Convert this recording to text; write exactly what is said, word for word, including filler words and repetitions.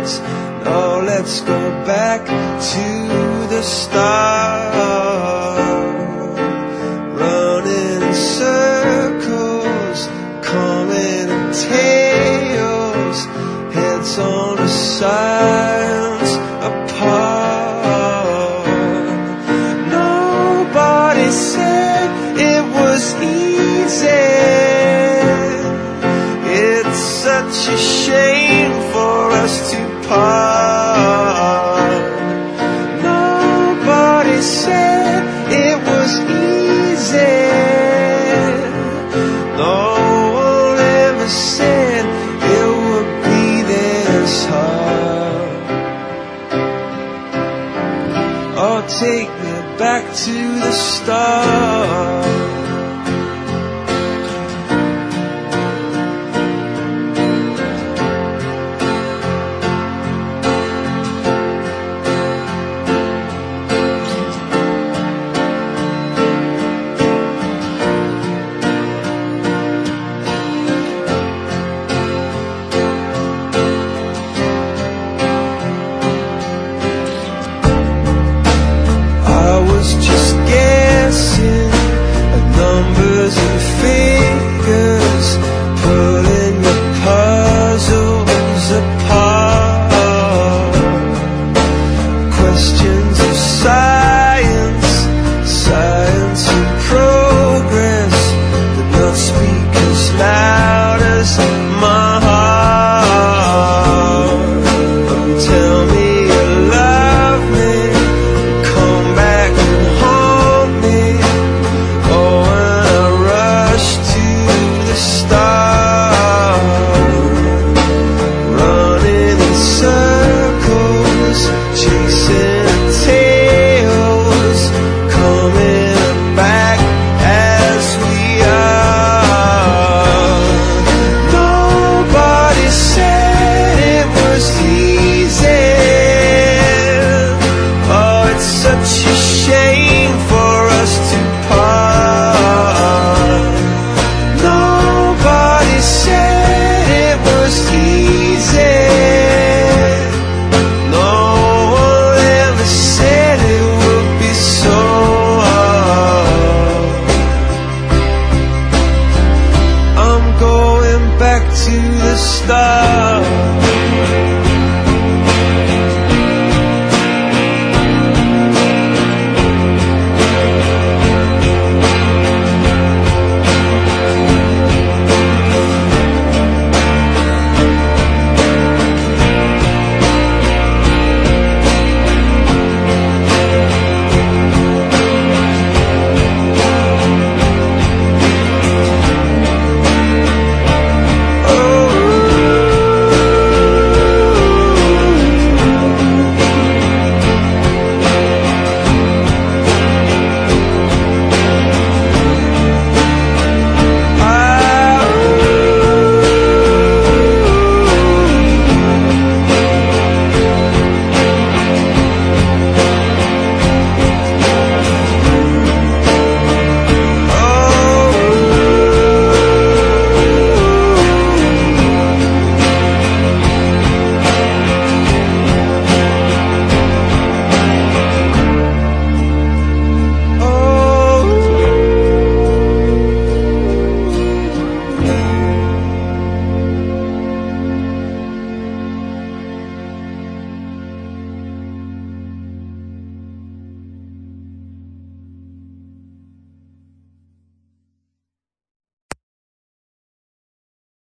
ends. No, let's go back to the start. Running in circles, coming in tails, heads on the sides apart. Nobody said it was easy. It's such a shame for us to part. Nobody said it was easy. No one ever said it would be this hard. Oh, take me back to the start.